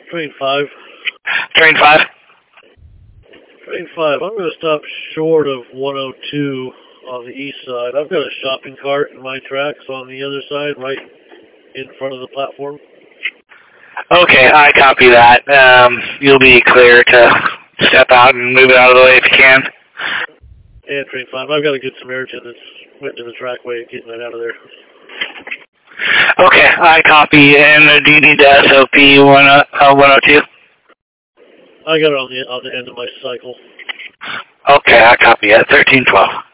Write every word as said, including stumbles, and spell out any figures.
Train five. Train five. Train five. I'm going to stop short of one oh two on the east side. I've got a shopping cart in my tracks on the other side, right in front of the platform. Okay, I copy that. Um, you'll be clear to step out and move it out of the way if you can. And Train five. I've got a good Samaritan that's went to the trackway and getting that out of there. Okay, I copy. And do you need the S O P one oh two? I got it on the on the end of my cycle. Okay, I copy it. thirteen twelve.